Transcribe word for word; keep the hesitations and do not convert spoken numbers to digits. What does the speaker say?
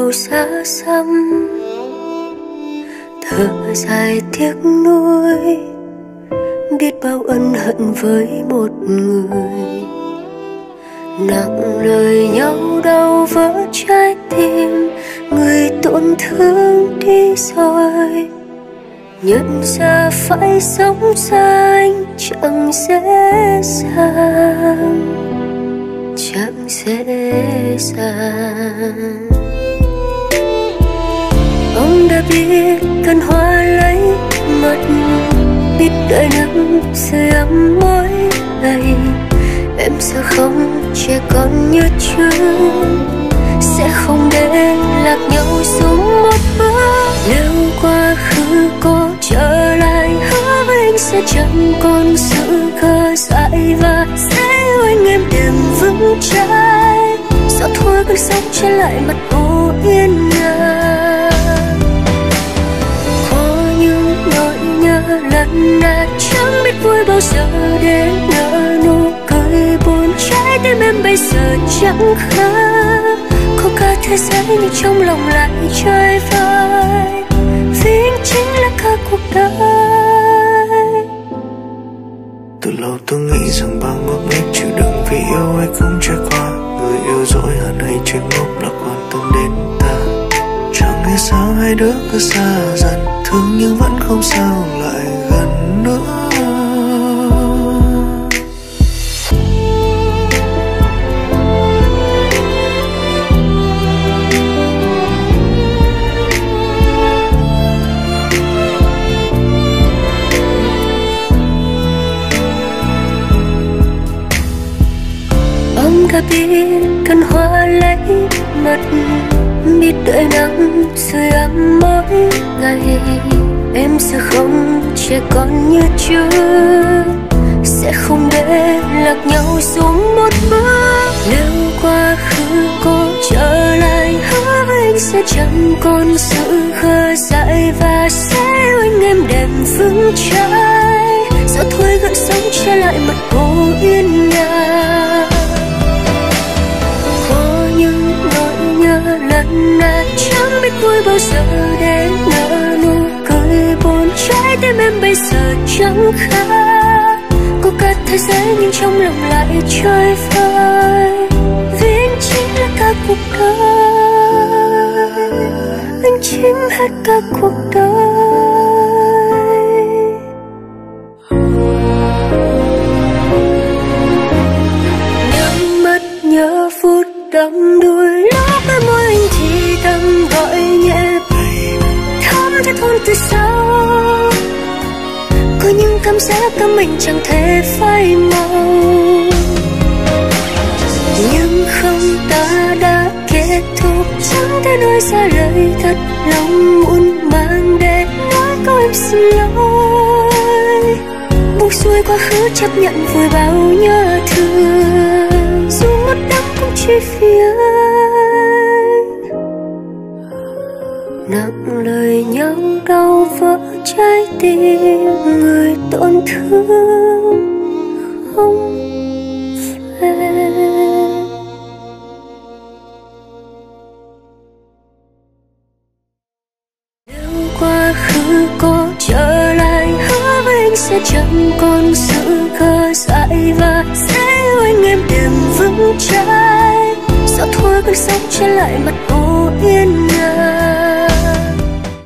màu xa xăm, thở dài tiếc nuối, biết bao ân hận với một người. Nặng lời nhau đau vỡ trái tim, người tổn thương đi rồi. Nhận ra phải sống xa anh chẳng dễ dàng, chẳng dễ dàng. Ông đã biết cần hoa lấy mật, biết đợi nắng sưởi ấm mỗi ngày. Em sẽ không trẻ con như trước, sẽ không để lạc nhau xuống một bước. Nếu quá khứ có trở lại, hứa với anh sẽ chẳng còn sự khờ dại, và sẽ yêu anh em đêm vững trái. Sao thôi cơn sóng trở lại mặt hồ yên nhà. Có những nỗi nhớ lần nào chẳng biết vui bao giờ để nở nụ cười buồn. Trái tim em bây giờ chẳng khác, có cả thế giới nhưng trong lòng lại chơi vơi. Vì anh chính là cả cuộc đời. Từ lâu tôi nghĩ rằng bao ngốc nghếch chịu đựng vì yêu hay không trôi qua. Người yêu dỗi hơn hay chơi ngốc là quan tâm đến ta. Chẳng hiểu sao hai đứa cứ xa dần, thương nhưng vẫn không sao lại gần nữa. Đã biết cần hoa lấy mật, biết đợi nắng sưởi ấm mỗi ngày. Em sẽ không trẻ con như trước, sẽ không để lạc nhau xuống một bước. Nếu quá khứ có trở lại, hứa với anh sẽ chẳng còn sự khờ dại, và sẽ yêu anh em đêm vững trái. Sao thôi gợn sóng trở lại mặt hồ yên nhà. Lần nào chẳng biết vui bao giờ để nở nụ cười buồn. Trái tim em bây giờ chẳng khác, có cả thế giới nhưng trong lòng lại chơi vơi. Vì anh chính là cả cuộc đời, anh chiếm hết cả cuộc đời. Nhắm mắt nhớ phút đắm đuối, đôi môi anh thì thầm gọi nhẹ, thắm thiết hôn từ sau. Có những cảm giác tâm mình chẳng thể phai màu, nhưng không, ta đã kết thúc. Chẳng thể nói ra lời thật lòng muộn màng để nói câu em xin lỗi. Buông xuôi quá khứ chấp nhận vùi bao nhớ thương, dù mất đắm cũng chỉ vì anh. Nặng lời nhau đau vỡ trái tim, người tổn thương không về. Nếu quá khứ có trở lại, hứa với anh sẽ chẳng còn sự khờ dại, và sẽ yêu anh em đêm vững trái. Sao thôi cơn sóng trở lại mặt hồ yên nhà.